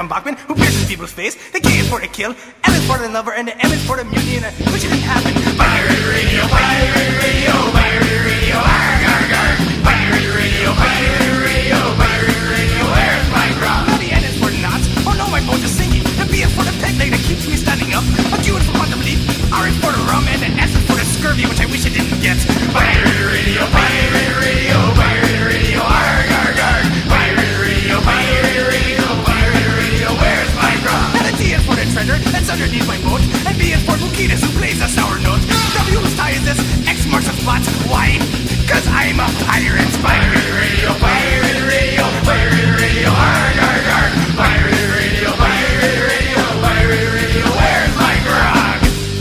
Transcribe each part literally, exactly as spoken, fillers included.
John Bachman, who pierces people's face. The K is for the kill, L is for the lover, and the M is for the mutiny, and I wish it didn't happen. Pirate radio, pirate radio, pirate radio, arg, arg, arg. Pirate radio, pirate radio, pirate radio, where's my grog? Now the N is for the knots, oh no, my boat is sinking. The B is for the peg leg that keeps me standing up. A Q is for quantum leap, R is for the rum, and the S is for the scurvy, which I wish I didn't get. Pirate radio, pirate radio, pirate radio, arg, arg, arg. Pirate radio, pirate radio, pirate radio, where's my grog? And the T is for the treasure that's underneath my boat, and B is for Bukitas, who plays a sour note. W whose tie is this, X marks the spot. Why? Cause I'm a pirate. Pirate radio, pirate radio, pirate radio, arg, arg, arg. Pirate radio, pirate radio, pirate radio, where's my grog?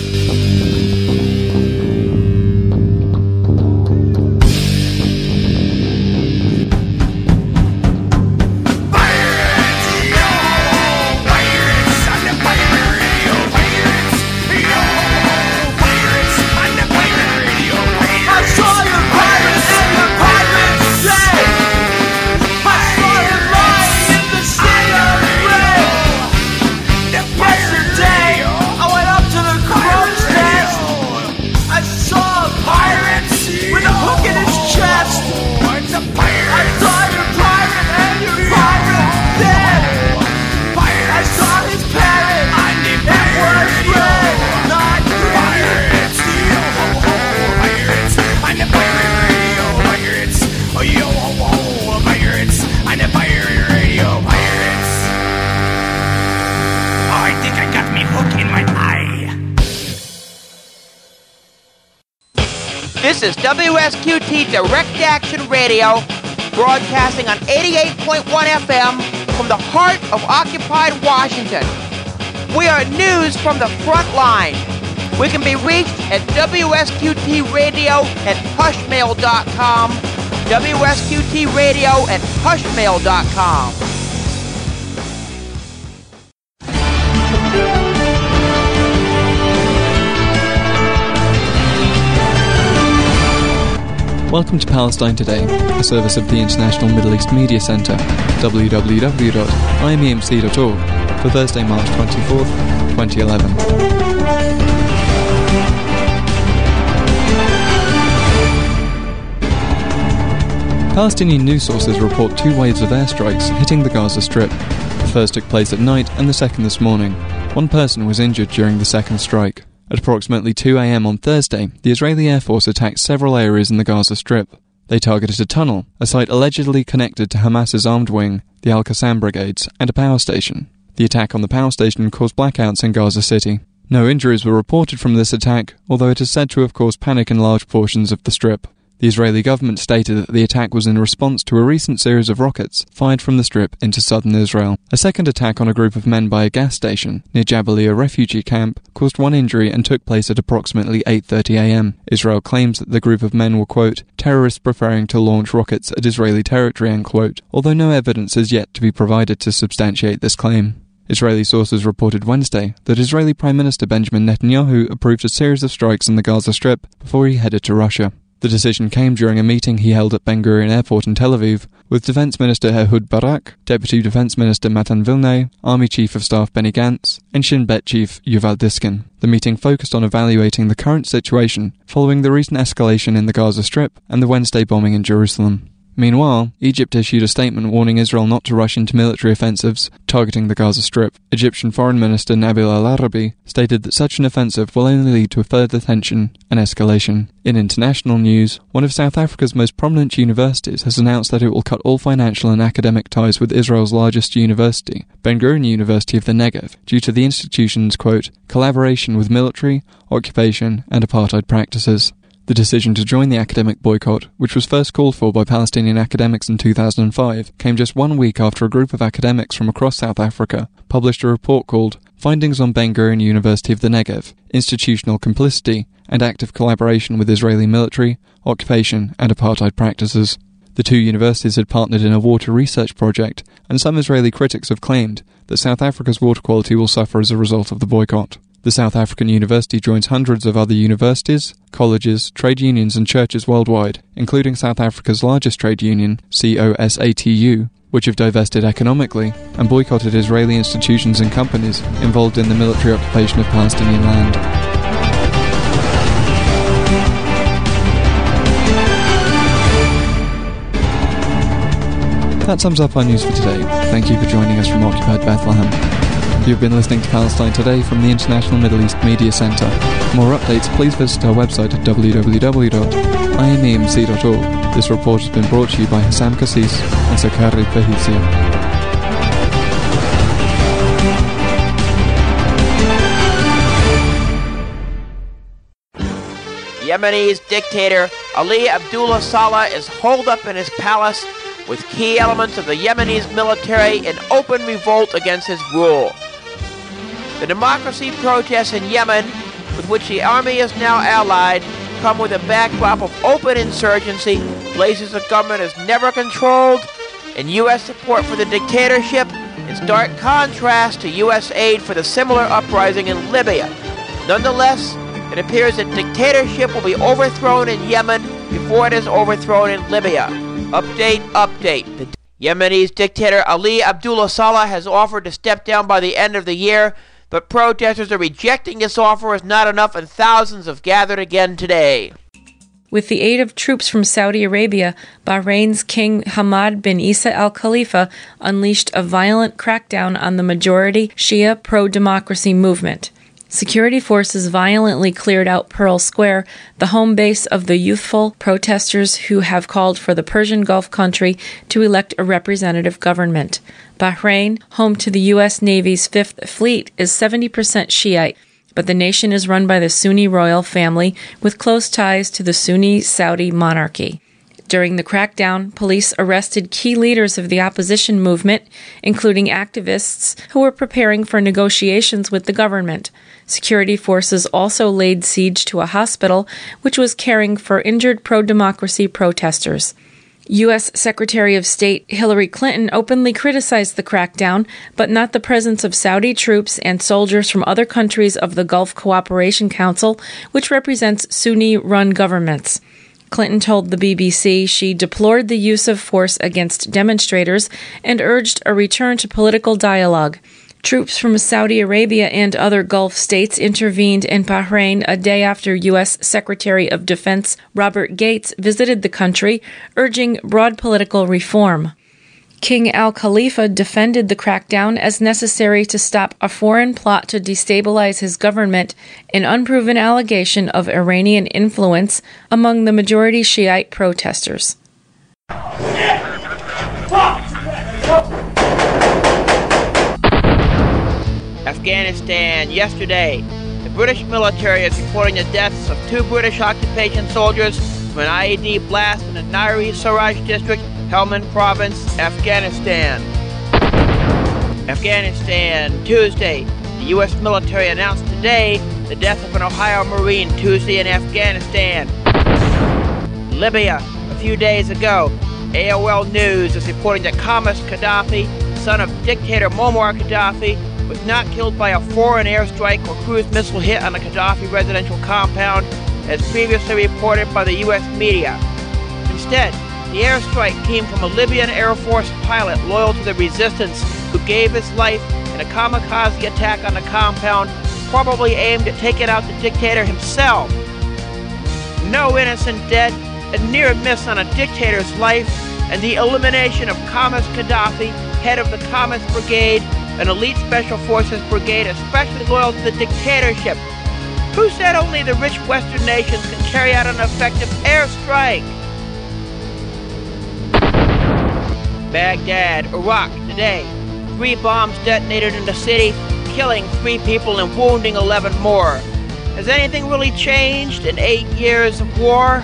Pirates, yo! Pirates on the pirate radio, pirates, yo! Pirates on the pirate radio, pirates. I saw your pirates and your pirates say, I saw you lying in the sea of red. Yesterday, I went up to the crow's nest. I saw a pirate with a hook in his chest. It's a pirate. I saw your pirate and your pirate dead. I saw his parrot. It was red, not green. Pirates, yo ho ho, pirates. I'm the pirate radio, pirates. Oh yo ho ho, pirates. I'm the pirate radio, pirates. Oh, I think I got me hook in my eye. This is W S Q T Direct Action Radio, broadcasting on eighty-eight point one F M from the heart of occupied Washington. We are news from the front line. We can be reached at W S Q T radio at hushmail dot com, W S Q T radio at hushmail dot com. Welcome to Palestine Today, a service of the International Middle East Media Centre, w w w dot i m e m c dot org, for Thursday, March twenty-fourth, twenty eleven. Palestinian news sources report two waves of airstrikes hitting the Gaza Strip. The first took place at night and the second this morning. One person was injured during the second strike. At approximately two a m on Thursday, the Israeli Air Force attacked several areas in the Gaza Strip. They targeted a tunnel, a site allegedly connected to Hamas's armed wing, the Al-Qassam brigades, and a power station. The attack on the power station caused blackouts in Gaza City. No injuries were reported from this attack, although it is said to have caused panic in large portions of the Strip. The Israeli government stated that the attack was in response to a recent series of rockets fired from the Strip into southern Israel. A second attack on a group of men by a gas station near Jabalia refugee camp caused one injury and took place at approximately eight thirty a m. Israel claims that the group of men were, quote, terrorists preferring to launch rockets at Israeli territory, end quote, although no evidence is yet to be provided to substantiate this claim. Israeli sources reported Wednesday that Israeli Prime Minister Benjamin Netanyahu approved a series of strikes in the Gaza Strip before he headed to Russia. The decision came during a meeting he held at Ben Gurion Airport in Tel Aviv with Defense Minister Ehud Barak, Deputy Defense Minister Matan Vilnay, Army Chief of Staff Benny Gantz, and Shin Bet Chief Yuval Diskin. The meeting focused on evaluating the current situation following the recent escalation in the Gaza Strip and the Wednesday bombing in Jerusalem. Meanwhile, Egypt issued a statement warning Israel not to rush into military offensives targeting the Gaza Strip. Egyptian Foreign Minister Nabil al-Arabi stated that such an offensive will only lead to further tension and escalation. In international news, one of South Africa's most prominent universities has announced that it will cut all financial and academic ties with Israel's largest university, Ben Gurion University of the Negev, due to the institution's, quote, collaboration with military, occupation, and apartheid practices. The decision to join the academic boycott, which was first called for by Palestinian academics in two thousand five, came just one week after a group of academics from across South Africa published a report called Findings on Ben Gurion University of the Negev, Institutional Complicity and Active Collaboration with Israeli Military, Occupation and Apartheid Practices. The two universities had partnered in a water research project, and some Israeli critics have claimed that South Africa's water quality will suffer as a result of the boycott. The South African University joins hundreds of other universities, colleges, trade unions and churches worldwide, including South Africa's largest trade union, C O S A T U, which have divested economically and boycotted Israeli institutions and companies involved in the military occupation of Palestinian land. That sums up our news for today. Thank you for joining us from Occupied Bethlehem. You've been listening to Palestine Today from the International Middle East Media Centre. For more updates, please visit our website at w w w dot i m e m c dot org. This report has been brought to you by Hassam Kassis and Sakari Fahizia. Yemeni's dictator Ali Abdullah Saleh is holed up in his palace with key elements of the Yemeni's military in open revolt against his rule. The democracy protests in Yemen, with which the army is now allied, come with a backdrop of open insurgency, places the government is never controlled, and U S support for the dictatorship in stark contrast to U S aid for the similar uprising in Libya. Nonetheless, it appears that dictatorship will be overthrown in Yemen before it is overthrown in Libya. Update, update. The Yemeni's dictator Ali Abdullah Saleh has offered to step down by the end of the year, but protesters are rejecting this offer as not enough, and thousands have gathered again today. With the aid of troops from Saudi Arabia, Bahrain's King Hamad bin Isa Al Khalifa unleashed a violent crackdown on the majority Shia pro-democracy movement. Security forces violently cleared out Pearl Square, the home base of the youthful protesters who have called for the Persian Gulf country to elect a representative government. Bahrain, home to the U S Navy's Fifth Fleet, is seventy percent Shiite, but the nation is run by the Sunni royal family with close ties to the Sunni Saudi monarchy. During the crackdown, police arrested key leaders of the opposition movement, including activists who were preparing for negotiations with the government. Security forces also laid siege to a hospital, which was caring for injured pro-democracy protesters. U S Secretary of State Hillary Clinton openly criticized the crackdown, but not the presence of Saudi troops and soldiers from other countries of the Gulf Cooperation Council, which represents Sunni-run governments. Clinton told the B B C she deplored the use of force against demonstrators and urged a return to political dialogue. Troops from Saudi Arabia and other Gulf states intervened in Bahrain a day after U S Secretary of Defense Robert Gates visited the country, urging broad political reform. King Al Khalifa defended the crackdown as necessary to stop a foreign plot to destabilize his government, an unproven allegation of Iranian influence among the majority Shiite protesters. Afghanistan. Yesterday, the British military is reporting the deaths of two British occupation soldiers from an I E D blast in the Nairi Saraj district, Helmand Province, Afghanistan. Afghanistan. Tuesday, the U S military announced today the death of an Ohio Marine Tuesday in Afghanistan. Libya. A few days ago, A O L News is reporting that Qamar Gaddafi, son of dictator Muammar Gaddafi, was not killed by a foreign airstrike or cruise missile hit on the Gaddafi residential compound, as previously reported by the U S media. Instead, the airstrike came from a Libyan Air Force pilot loyal to the resistance who gave his life in a kamikaze attack on the compound, probably aimed at taking out the dictator himself. No innocent dead, a near miss on a dictator's life, and the elimination of Qamar Gaddafi, head of the Qamar Brigade, an elite special forces brigade especially loyal to the dictatorship. Who said only the rich Western nations can carry out an effective airstrike? Baghdad, Iraq, today. Three bombs detonated in the city, killing three people and wounding eleven more. Has anything really changed in eight years of war?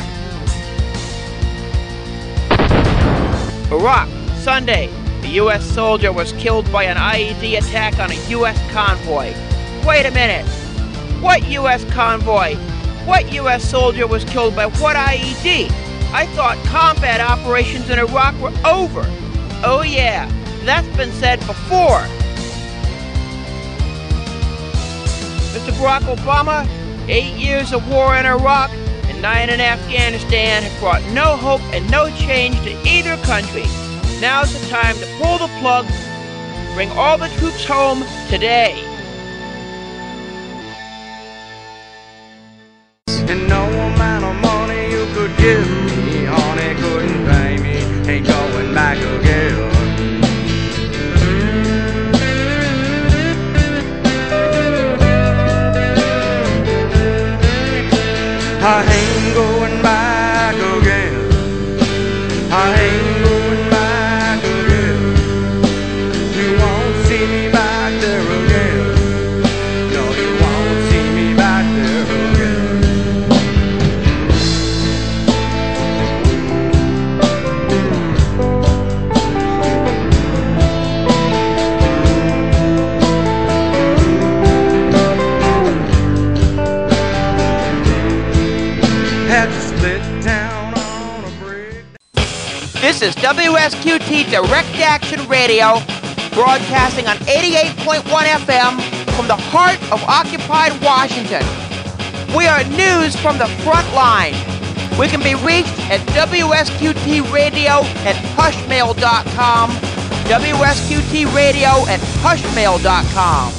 Iraq, Sunday. A U S soldier was killed by an I E D attack on a U S convoy. Wait a minute. What U S convoy? What U S soldier was killed by what I E D? I thought combat operations in Iraq were over. Oh yeah, that's been said before. Mister Barack Obama, eight years of war in Iraq and nine in Afghanistan have brought no hope and no change to either country. Now's the time to pull the plug, bring all the troops home today. And no amount of money you could give me, honey, couldn't pay me, ain't going back again. I ain't going back again. I ain't going back again. You won't see me back there again. No, you won't see me back there again. Had to split down on a brick. This is W S Q T Direct Action Radio, broadcasting on eighty-eight point one F M from the heart of occupied Washington. We are news from the front line. We can be reached at W S Q T radio at hushmail dot com, W S Q T radio at hushmail dot com.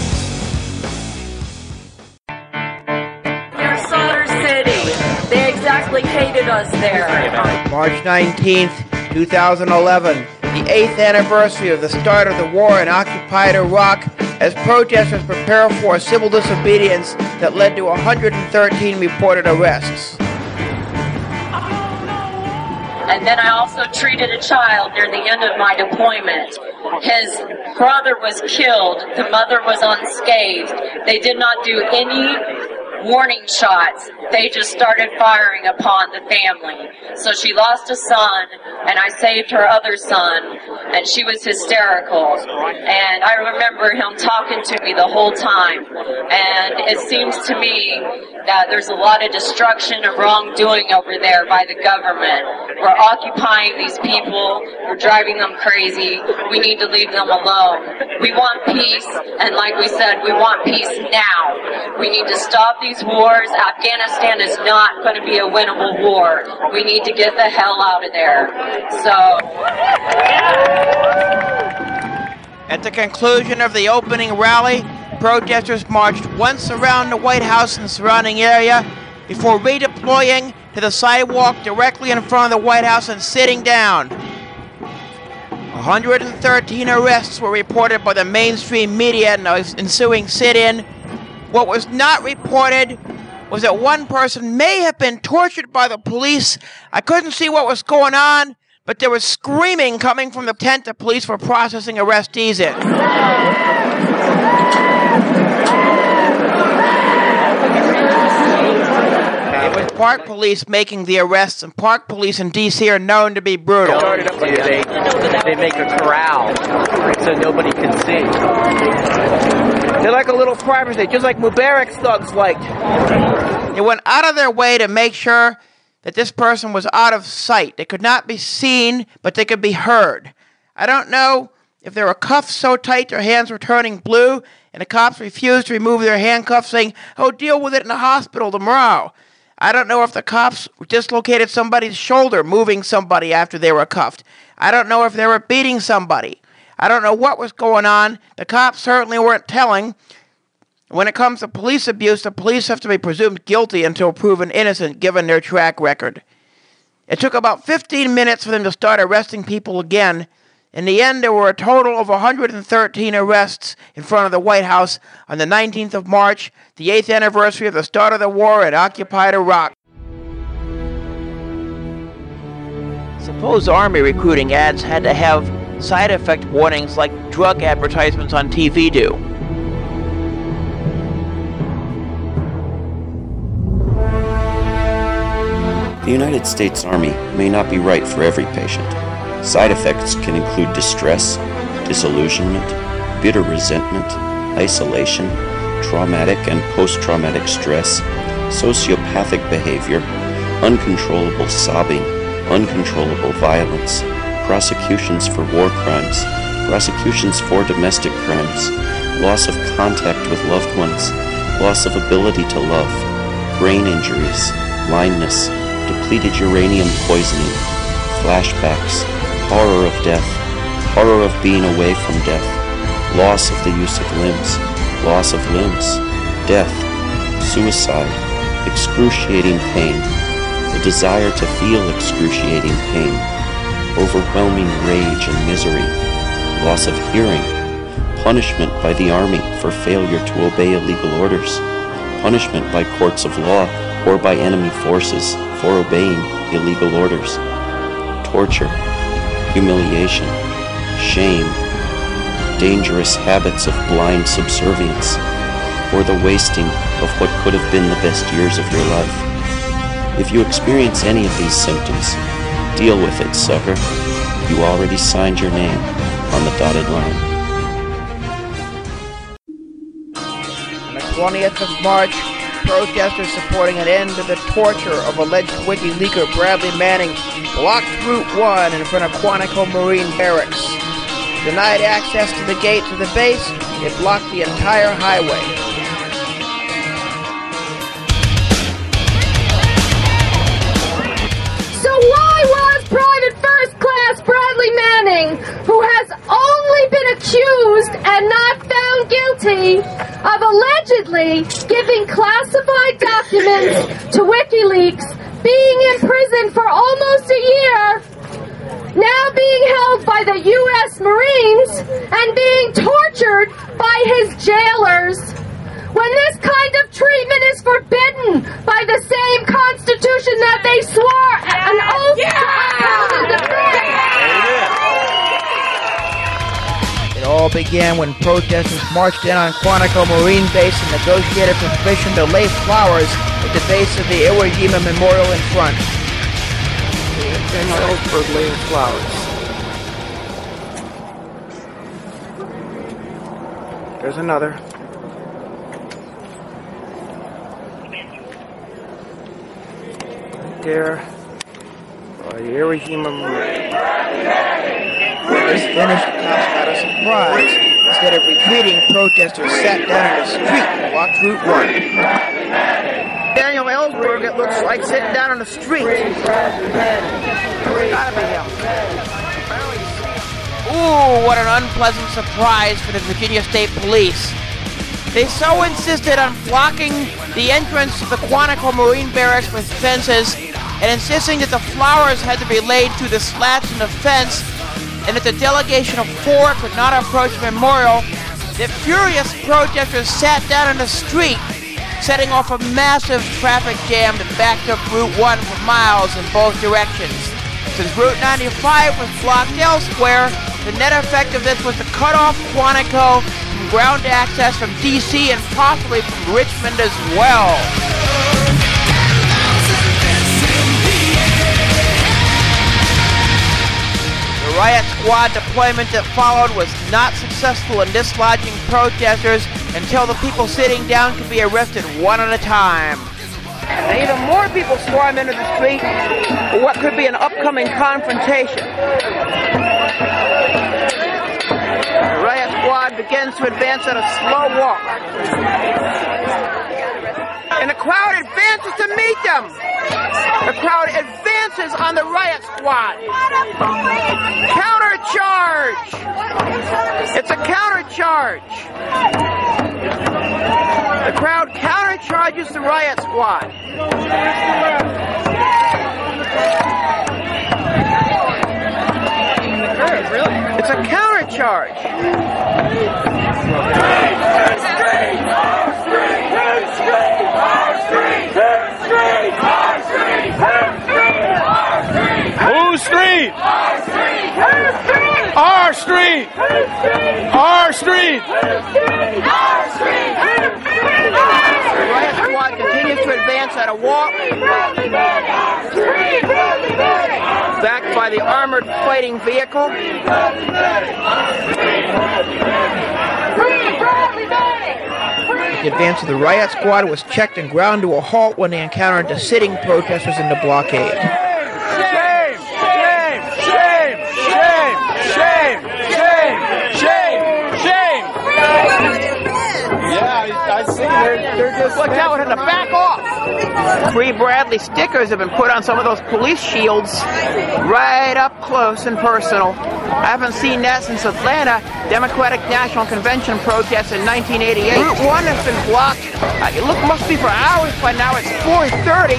Near Solder City. They exactly hated us there. March nineteenth, two thousand eleven, the eighth anniversary of the start of the war in occupied Iraq, as protesters prepare for a civil disobedience that led to one hundred thirteen reported arrests. And then I also treated a child near the end of my deployment. His brother was killed. The mother was unscathed. They did not do any warning shots. They just started firing upon the family. So she lost a son, and I saved her other son, and she was hysterical. And I remember him talking to me the whole time. And it seems to me that there's a lot of destruction and wrongdoing over there by the government. We're occupying these people. We're driving them crazy. We need to leave them alone. We want peace, and like we said, we want peace now. We need to stop these wars. Afghanistan is not going to be a winnable war. We need to get the hell out of there. So, At the conclusion of the opening rally, protesters marched once around the White House and surrounding area before redeploying to the sidewalk directly in front of the White House and sitting down. one hundred thirteen arrests were reported by the mainstream media in the ensuing sit-in. What was not reported was that one person may have been tortured by the police. I couldn't see what was going on, but there was screaming coming from the tent the police were processing arrestees in. It was Park Police making the arrests, and Park Police in D C are known to be brutal. They, they make a corral so nobody can see. They're like a little privacy, just like Mubarak's thugs liked. They went out of their way to make sure that this person was out of sight. They could not be seen, but they could be heard. I don't know if there were cuffs so tight their hands were turning blue, and the cops refused to remove their handcuffs, saying, "Oh, deal with it in the hospital tomorrow." I don't know if the cops dislocated somebody's shoulder moving somebody after they were cuffed. I don't know if they were beating somebody. I don't know what was going on. The cops certainly weren't telling. When it comes to police abuse, the police have to be presumed guilty until proven innocent, given their track record. It took about fifteen minutes for them to start arresting people again. In the end, there were a total of one hundred thirteen arrests in front of the White House on the nineteenth of March, the eighth anniversary of the start of the war in occupied Iraq. Suppose Army recruiting ads had to have side effect warnings like drug advertisements on T V do. The United States Army may not be right for every patient. Side effects can include distress, disillusionment, bitter resentment, isolation, traumatic and post-traumatic stress, sociopathic behavior, uncontrollable sobbing, uncontrollable violence, prosecutions for war crimes, prosecutions for domestic crimes, loss of contact with loved ones, loss of ability to love, brain injuries, blindness, depleted uranium poisoning, flashbacks, horror of death, horror of being away from death, loss of the use of limbs, loss of limbs, death, suicide, excruciating pain, the desire to feel excruciating pain, overwhelming rage and misery, loss of hearing, punishment by the army for failure to obey illegal orders, punishment by courts of law or by enemy forces for obeying illegal orders, torture, humiliation, shame, dangerous habits of blind subservience, or the wasting of what could have been the best years of your life. If you experience any of these symptoms, deal with it, sucker. You already signed your name on the dotted line. On the twentieth of March, protesters supporting an end to the torture of alleged WikiLeaker Bradley Manning blocked Route one in front of Quantico Marine Barracks. Denied access to the gates of the base, it blocked the entire highway. So why was Private First Class Bradley Manning, who has only been accused and not found guilty of allegedly giving classified documents to WikiLeaks, being imprisoned for almost a year, now being held by the U S Marines and being tortured by his jailers, when this kind of treatment is forbidden by the same Constitution that they swore an oath yeah. to uphold and defend. It all began when protesters marched in on Quantico Marine Base and negotiated for permission to lay flowers at the base of the Iwo Jima Memorial in front. Ben Ellsberg laying flowers. There's another. Right there. By the Iwo Jima Memorial. This finished, the cops got a surprise. Instead of retreating, protesters sat down in the street and blocked Route one. Daniel Ellsberg, it looks like, sitting down on the street. Gotta be him. Ooh, what an unpleasant surprise for the Virginia State Police. They so insisted on blocking the entrance to the Quantico Marine Barracks with fences and insisting that the flowers had to be laid through the slats in the fence and that the delegation of four could not approach the memorial, that furious protesters sat down in the street, setting off a massive traffic jam that backed up Route one for miles in both directions. Since Route ninety-five was blocked elsewhere, the net effect of this was to cut off Quantico from ground access from D C and possibly from Richmond as well. The riot squad deployment that followed was not successful in dislodging protesters until the people sitting down could be arrested one at a time. And even more people swarm into the street for what could be an upcoming confrontation. The riot squad begins to advance at a slow walk. And the crowd advances to meet them. The crowd advances on the riot squad. Countercharge! It's a countercharge. The crowd countercharges the riot squad. It's a countercharge. Whose street? Our street. Our street. Our street. The riot squad continues to advance at a walk, backed by the armored fighting vehicle. The advance of the riot squad was checked and ground to a halt when they encountered the sitting protesters in the blockade. Shame! Shame! Shame! Shame! Shame! Shame! Shame! Shame! Yeah, I, I Watch out, we're to back off. Free Bradley stickers have been put on some of those police shields right up close and personal. I haven't seen that since Atlanta Democratic National Convention protests in nineteen eighty-eight. Route one has been blocked. Uh, it look, must be for hours by now. It's four thirty.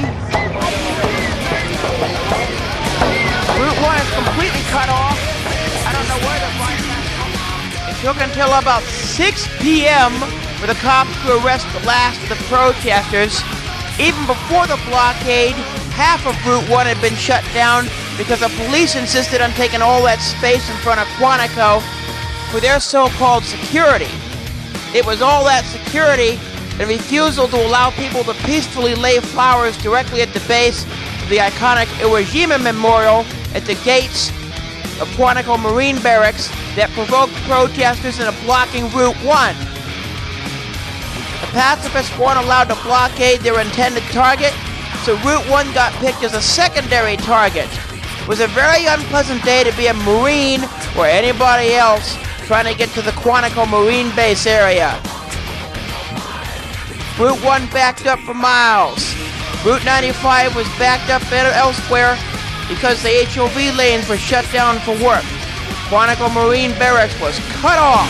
Route one is completely cut off. I don't know where to find that. It took until about six p.m. for the cops to arrest the last of the protesters. Even before the blockade, half of Route one had been shut down because the police insisted on taking all that space in front of Quantico for their so-called security. It was all that security and refusal to allow people to peacefully lay flowers directly at the base of the iconic Iwo Jima Memorial at the gates of Quantico Marine Barracks that provoked protesters into blocking Route one. The pacifists weren't allowed to blockade their intended target, so Route one got picked as a secondary target. It was a very unpleasant day to be a Marine or anybody else trying to get to the Quantico Marine Base area. Route one backed up for miles. Route ninety-five was backed up elsewhere because the H O V lanes were shut down for work. Quantico Marine Barracks was cut off.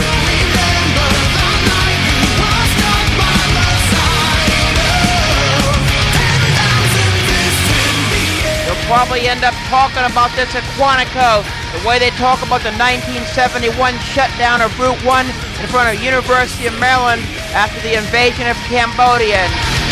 They'll probably end up talking about this at Quantico, the way they talk about the nineteen seventy-one shutdown of Route one in front of University of Maryland after the invasion of Cambodia.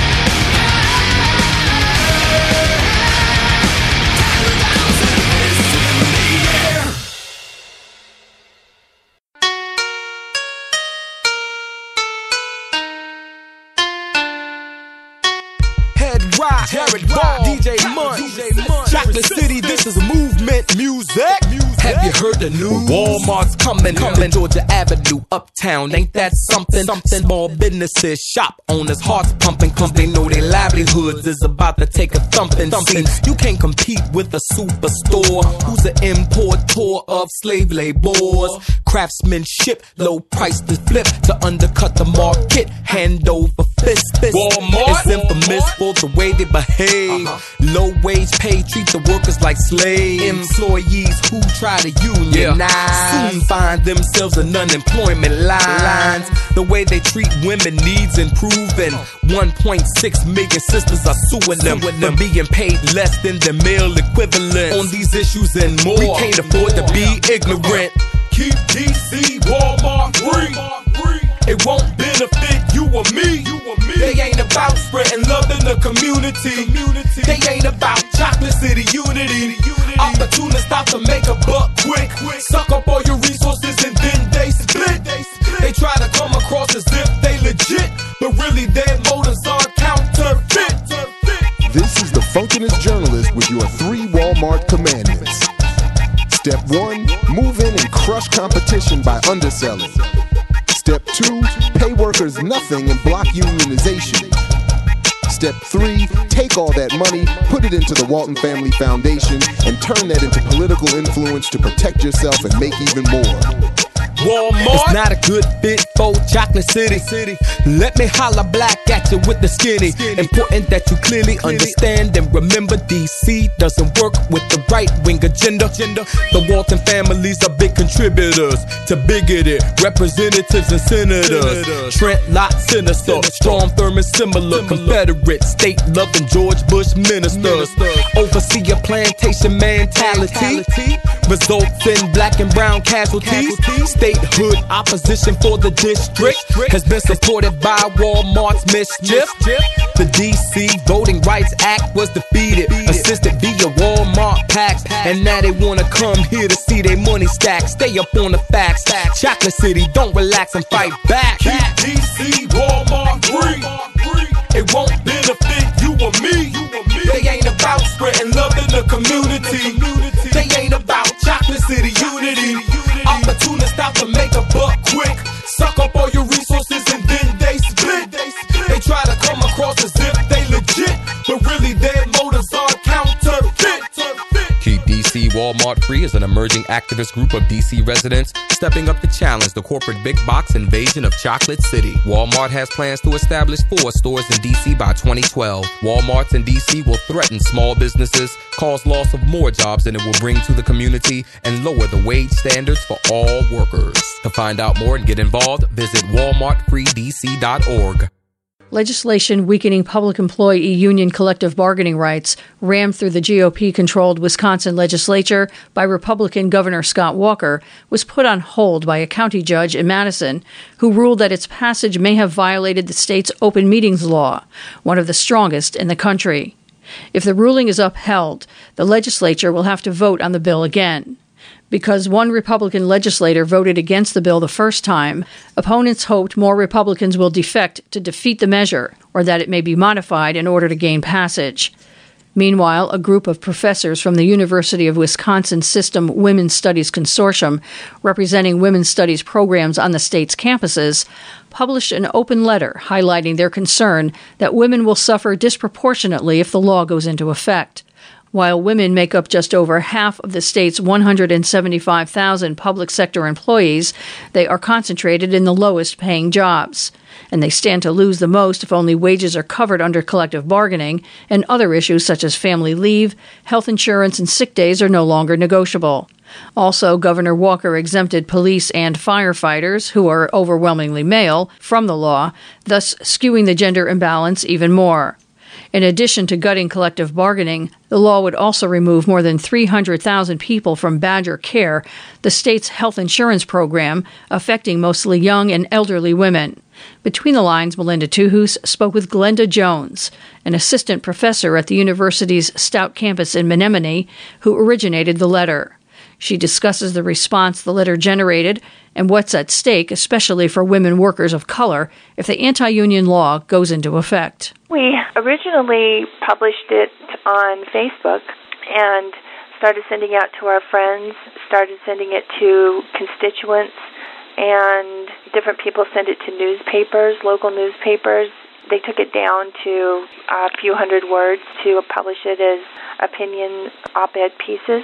Head Rock, Jared Ball, D J Munch, Chocolate City, this is movement music. Have you heard the news? Walmart's coming, coming, Georgia Avenue, uptown. Ain't that something? Something. Small businesses, shop owners, hearts pumping, cause they know their livelihoods is about to take a thumping. thumping. You can't compete with a superstore who's an importer of slave labors. Craftsmanship, low price to flip to undercut the market, hand over fist. fist. Walmart is infamous for the way they behave. Uh-huh. Low wage pay, treat the workers like slaves. Employees who try to unionize yeah. soon find themselves in unemployment lines. The way they treat women needs improving. one point six million sisters are suing them for being paid less than the male equivalent. On these issues and more, we can't afford to be ignorant. Keep D C Walmart free. It won't benefit you or me. They ain't about spreading love in the community. They ain't about Chocolate City unity. Opportunists stop to make a buck quick. Suck up all your resources and then they split. They try to come across as if they legit, but really their motives are counterfeit. This is the Funkinest Journalist with your three Walmart commandments. Step one, move in and crush competition by underselling. Step two, pay workers nothing and block unionization. Step three, take all that money, put it into the Walton Family Foundation, and turn that into political influence to protect yourself and make even more. Walmart, it's not a good fit for Chocolate City. City. Let me holler black at you with the skinny. skinny. Important that you clearly understand and remember D C doesn't work with the right-wing agenda. agenda. The Walton families are big contributors to bigoted representatives and senators. senators. Trent Lott, Sinister, Strom Thurmond, similar, similar. Confederate, state-loving George Bush ministers. ministers. Oversee a plantation mentality, mentality. Results in black and brown casualties. casualties. Statehood opposition for the district has been supported by Walmart's mischief. The D C Voting Rights Act was defeated, assisted via Walmart PACs, and now they wanna come here to see their money stack. Stay up on the facts. Chocolate City, don't relax and fight back. Keep D C Walmart free. It won't benefit you or me. They ain't about spreading love in the community. They ain't about Chocolate City unity. Opportunists stop to make a buck quick. Suck up all your resources and then they split. They try to come across as if they legit, but really their motives are counterfeit. Keep D C Walmart Free is an emerging activist group of D C residents stepping up to challenge the corporate big box invasion of Chocolate City. Walmart has plans to establish four stores in D C by twenty twelve. Walmarts in D C will threaten small businesses, cause loss of more jobs than it will bring to the community, and lower the wage standards for all workers. To find out more and get involved, visit walmart free d c dot org. Legislation weakening public employee union collective bargaining rights, rammed through the G O P-controlled Wisconsin legislature by Republican Governor Scott Walker, was put on hold by a county judge in Madison, who ruled that its passage may have violated the state's open meetings law, one of the strongest in the country. If the ruling is upheld, the legislature will have to vote on the bill again. Because one Republican legislator voted against the bill the first time, opponents hoped more Republicans will defect to defeat the measure, or that it may be modified in order to gain passage. Meanwhile, a group of professors from the University of Wisconsin System Women's Studies Consortium, representing women's studies programs on the state's campuses, published an open letter highlighting their concern that women will suffer disproportionately if the law goes into effect. While women make up just over half of the state's one hundred seventy-five thousand public sector employees, they are concentrated in the lowest paying jobs, and they stand to lose the most if only wages are covered under collective bargaining, and other issues such as family leave, health insurance, and sick days are no longer negotiable. Also, Governor Walker exempted police and firefighters, who are overwhelmingly male, from the law, thus skewing the gender imbalance even more. In addition to gutting collective bargaining, the law would also remove more than three hundred thousand people from Badger Care, the state's health insurance program, affecting mostly young and elderly women. Between the lines, Melinda Tuhus spoke with Glenda Jones, an assistant professor at the university's Stout campus in Menominee, who originated the letter. She discusses the response the letter generated and what's at stake, especially for women workers of color, if the anti-union law goes into effect. We originally published it on Facebook and started sending out to our friends, started sending it to constituents, and different people sent it to newspapers, local newspapers. They took it down to a few hundred words to publish it as opinion op-ed pieces.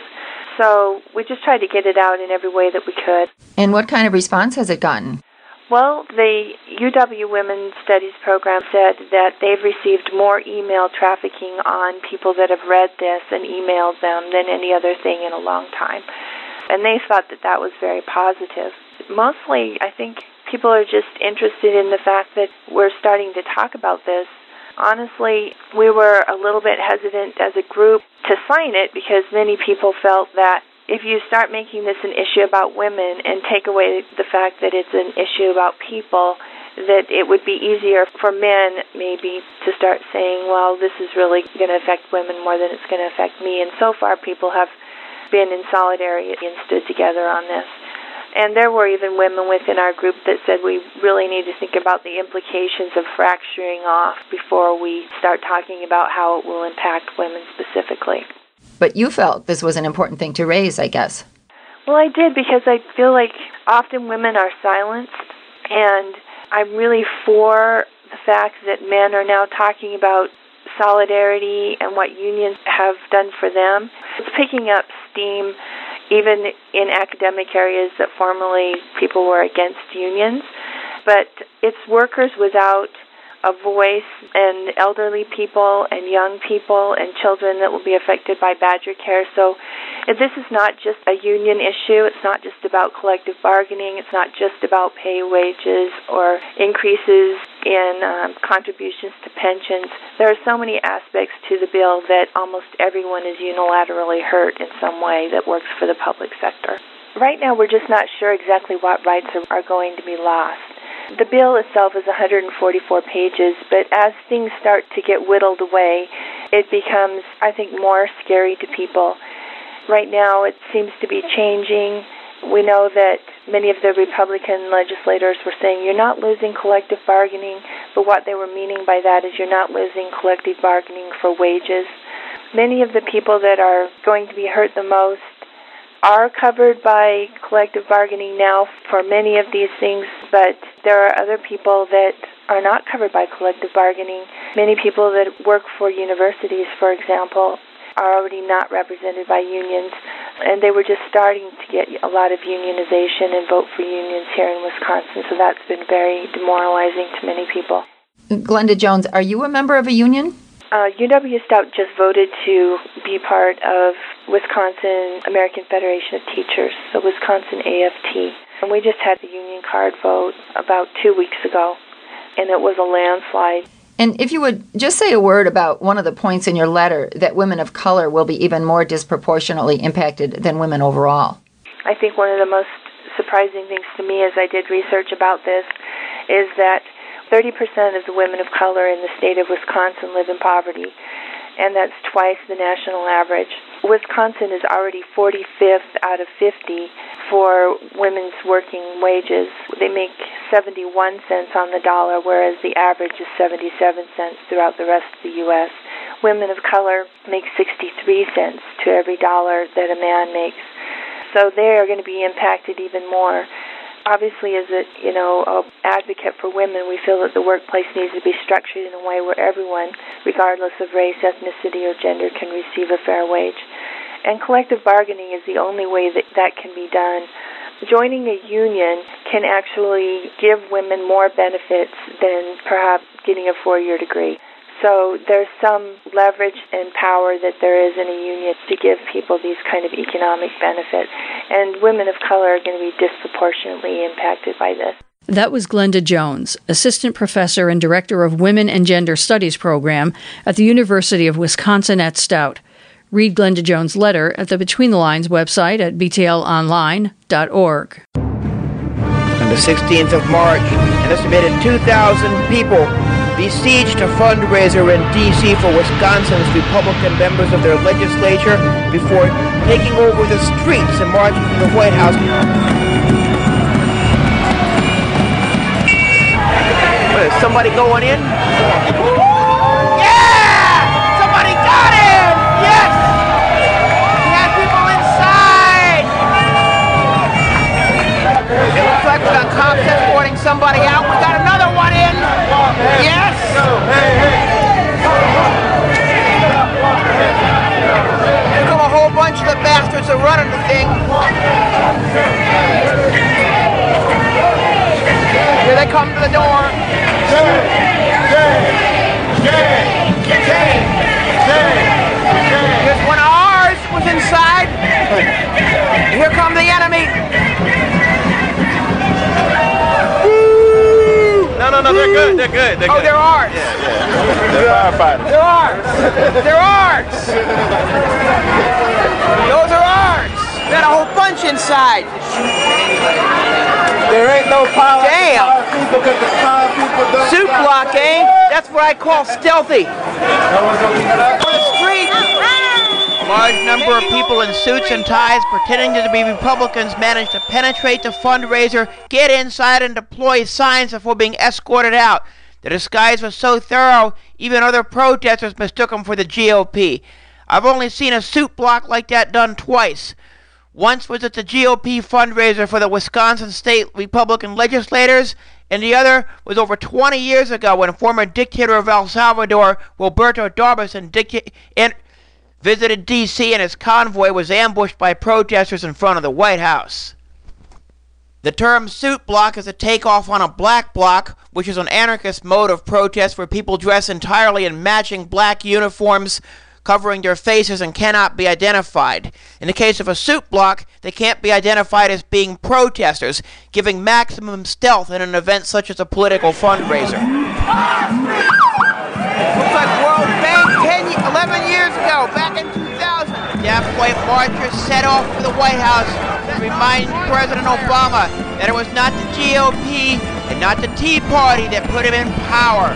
So we just tried to get it out in every way that we could. And what kind of response has it gotten? Well, the U W Women's Studies program said that they've received more email trafficking on people that have read this and emailed them than any other thing in a long time. And they thought that that was very positive. Mostly, I think people are just interested in the fact that we're starting to talk about this. Honestly, we were a little bit hesitant as a group to sign it because many people felt that if you start making this an issue about women and take away the fact that it's an issue about people, that it would be easier for men maybe to start saying, well, this is really going to affect women more than it's going to affect me. And so far, people have been in solidarity and stood together on this. And there were even women within our group that said we really need to think about the implications of fracturing off before we start talking about how it will impact women specifically. But you felt this was an important thing to raise, I guess. Well, I did, because I feel like often women are silenced, and I'm really for the fact that men are now talking about solidarity and what unions have done for them. It's picking up steam even in academic areas that formerly people were against unions. But it's workers without a voice, and elderly people and young people and children that will be affected by Badger Care. So this is not just a union issue. It's not just about collective bargaining. It's not just about pay, wages, or increases in um, contributions to pensions. There are so many aspects to the bill that almost everyone is unilaterally hurt in some way that works for the public sector. Right now, we're just not sure exactly what rights are, are going to be lost. The bill itself is one hundred forty-four pages, but as things start to get whittled away, it becomes, I think, more scary to people. Right now, it seems to be changing. We know that many of the Republican legislators were saying you're not losing collective bargaining, but what they were meaning by that is you're not losing collective bargaining for wages. Many of the people that are going to be hurt the most are covered by collective bargaining now for many of these things, but there are other people that are not covered by collective bargaining. Many people that work for universities, for example, are already not represented by unions. And they were just starting to get a lot of unionization and vote for unions here in Wisconsin, so that's been very demoralizing to many people. Glenda Jones, are you a member of a union? Uh, U W Stout just voted to be part of Wisconsin American Federation of Teachers, so Wisconsin A F T. And we just had the union card vote about two weeks ago, and it was a landslide. And if you would just say a word about one of the points in your letter, that women of color will be even more disproportionately impacted than women overall. I think one of the most surprising things to me as I did research about this is that thirty percent of the women of color in the state of Wisconsin live in poverty, and that's twice the national average. Wisconsin is already forty-fifth out of fifty for women's working wages. They make seventy-one cents on the dollar, whereas the average is seventy-seven cents throughout the rest of the U S Women of color make sixty-three cents to every dollar that a man makes. So they are going to be impacted even more. Obviously, as a you know a advocate for women, we feel that the workplace needs to be structured in a way where everyone, regardless of race, ethnicity, or gender, can receive a fair wage. And collective bargaining is the only way that that can be done. Joining a union can actually give women more benefits than perhaps getting a four-year degree. So there's some leverage and power that there is in a union to give people these kind of economic benefits. And women of color are going to be disproportionately impacted by this. That was Glenda Jones, Assistant Professor and Director of Women and Gender Studies Program at the University of Wisconsin at Stout. Read Glenda Jones' letter at the Between the Lines website at b t l online dot org. On the sixteenth of March, an estimated two thousand people besieged a fundraiser in D C for Wisconsin's Republican members of their legislature before taking over the streets and marching to the White House. What, is somebody going in? Yeah! Somebody got in! Yes! We have people inside! It looks like we got cops escorting somebody out. We got another one in! Yes! Here come a whole bunch of the bastards that are running the thing. Here they come to the door. Here's one of ours was inside. Here come the enemy. No, no, no, they're good, they're good, they're oh, good. they're ours. Yeah, yeah. They're firefighters. They're ours. They're ours. Those are ours. Got a whole bunch inside. There ain't no power. Damn. People because the power people don't. Suit block, eh? That's what I call stealthy. For the street. A large number of people in suits and ties pretending to be Republicans managed to penetrate the fundraiser, get inside, and deploy signs before being escorted out. The disguise was so thorough, even other protesters mistook them for the G O P. I've only seen a suit block like that done twice. Once was at the G O P fundraiser for the Wisconsin State Republican legislators, and the other was over twenty years ago when former dictator of El Salvador, Roberto D'Arbosan, dicta- and visited D C and his convoy was ambushed by protesters in front of the White House. The term suit block is a takeoff on a black bloc, which is an anarchist mode of protest where people dress entirely in matching black uniforms, covering their faces and cannot be identified. In the case of a suit block, they can't be identified as being protesters, giving maximum stealth in an event such as a political fundraiser. Looks like World Bank ten, eleven years ago, back in two thousand. At that point, marchers set off for the White House to remind President Obama that it was not the G O P and not the Tea Party that put him in power.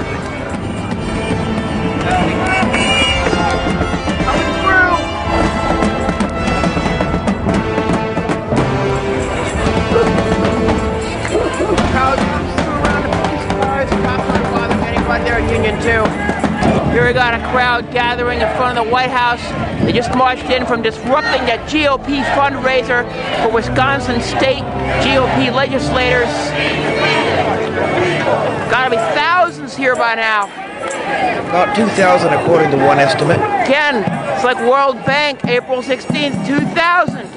Coming through! Crowds comes through around the police cars. Cops aren't bothering anybody. They're a union too. Here we got a crowd gathering in front of the White House. They just marched in from disrupting that G O P fundraiser for Wisconsin State G O P legislators. Gotta be thousands here by now. About two thousand according to one estimate. Ken, It's like World Bank, April sixteenth, two thousand.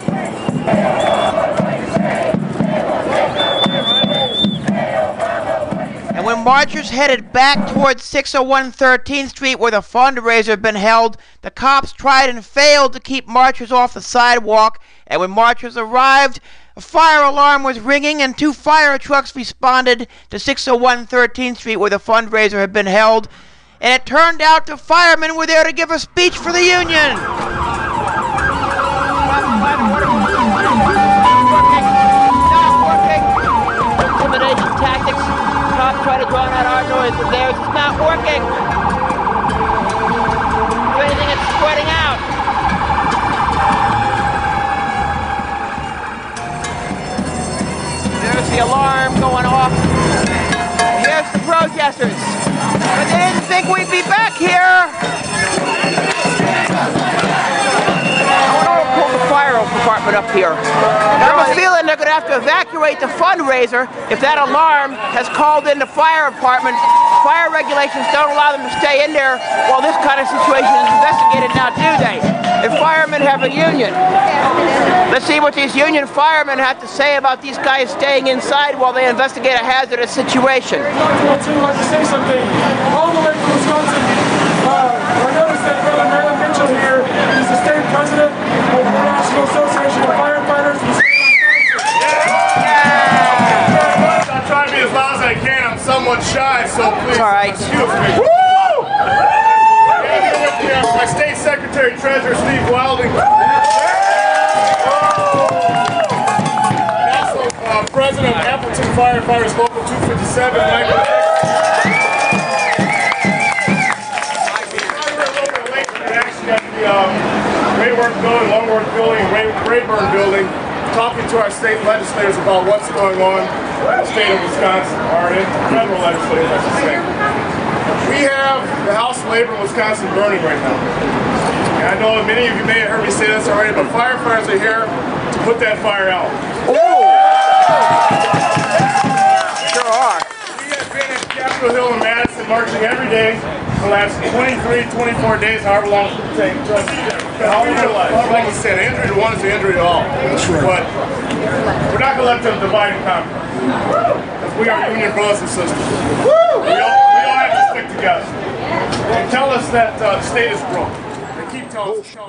And when marchers headed back towards six oh one thirteenth Street where the fundraiser had been held, the cops tried and failed to keep marchers off the sidewalk. And when marchers arrived, a fire alarm was ringing and two fire trucks responded to six oh one thirteenth Street where the fundraiser had been held. And it turned out the firemen were there to give a speech for the union. Intimidation tactics. Cops try to drown out our noise, but theirs is not working. If anything, it's spreading out. There's the alarm going off. Here's the protesters. But they didn't think we'd be back here. I want to call the fire department up here. I have a feeling they're going to have to evacuate the fundraiser if that alarm has called in the fire department. Fire regulations don't allow them to stay in there while this kind of situation is investigated now, do they? And firemen have a union. Let's see what these union firemen have to say about these guys staying inside while they investigate a hazardous situation. I'd like to say something. All the way from Wisconsin, uh, I noticed that Brother Marilyn Mitchell here, he's the state president of the International Association of Firefighters. I'm trying to be as loud as I can. I'm somewhat shy, so please all right. excuse me. Woo! My state secretary treasurer, Steve Wilding. And also uh, president of Appleton Firefighters Local two fifty-seven, Michael. The um, Rayworth building, Longworth building, Ray, Rayburn building, talking to our state legislators about what's going on in the state of Wisconsin, or in federal legislators, I should say. We have the House of Labor in Wisconsin burning right now. And I know many of you may have heard me say this already, but firefighters are here to put that fire out. Oh! Sure are. We have been at Capitol Hill in Madison marching every day for the last twenty-three, twenty-four days, however long it's going to take. Just, like I said, an injury to one is an injury to all. But we're not going to let them divide and conquer. Because we are union brothers and sisters. We all, we all have to stick together. They tell us that uh, the state is broke. They keep telling us.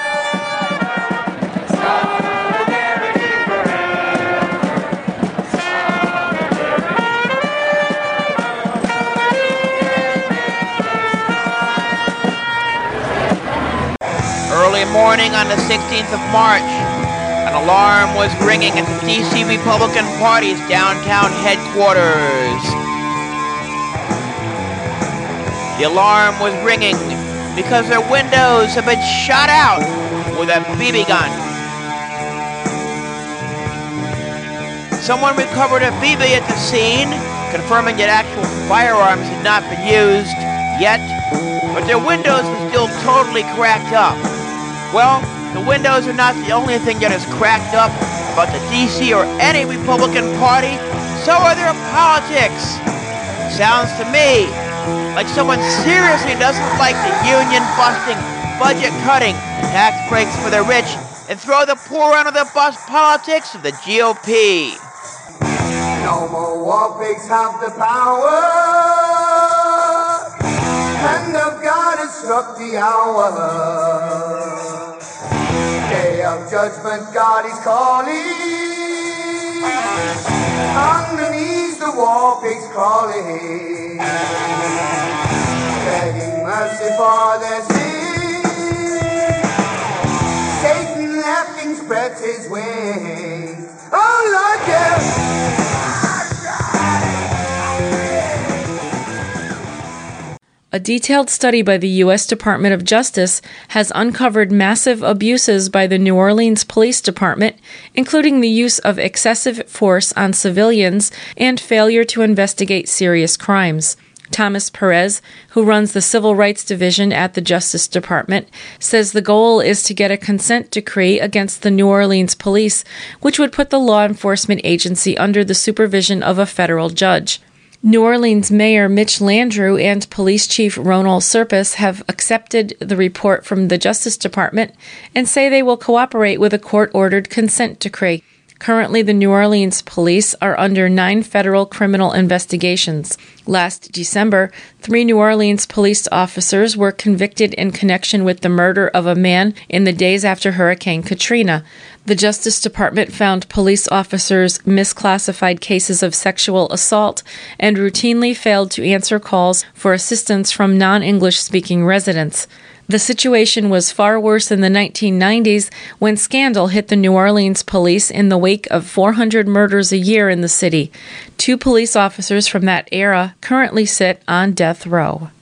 Early morning on the sixteenth of March, an alarm was ringing at the D C Republican Party's downtown headquarters. The alarm was ringing because their windows had been shot out with a B B gun. Someone recovered a B B at the scene, confirming that actual firearms had not been used yet, but their windows were still totally cracked up. Well, the windows are not the only thing that is cracked up about the D C or any Republican Party, so are their politics. Sounds to me like someone seriously doesn't like the union-busting, budget-cutting, tax breaks for the rich, and throw the poor under the bus politics of the G O P. No more war pigs have the power. Hand of God has struck the hour. Day of judgment, God is calling. Underneath the war pigs crawling, begging mercy for their sin. Satan laughing spreads his wings. Oh Lord, yeah. A detailed study by the U S Department of Justice has uncovered massive abuses by the New Orleans Police Department, including the use of excessive force on civilians and failure to investigate serious crimes. Thomas Perez, who runs the Civil Rights Division at the Justice Department, says the goal is to get a consent decree against the New Orleans police, which would put the law enforcement agency under the supervision of a federal judge. New Orleans Mayor Mitch Landrieu and Police Chief Ronald Serpis have accepted the report from the Justice Department and say they will cooperate with a court-ordered consent decree. Currently, the New Orleans police are under nine federal criminal investigations. Last December, three New Orleans police officers were convicted in connection with the murder of a man in the days after Hurricane Katrina. The Justice Department found police officers misclassified cases of sexual assault and routinely failed to answer calls for assistance from non-English speaking residents. The situation was far worse in the nineteen nineties when scandal hit the New Orleans police in the wake of four hundred murders a year in the city. Two police officers from that era currently sit on death row.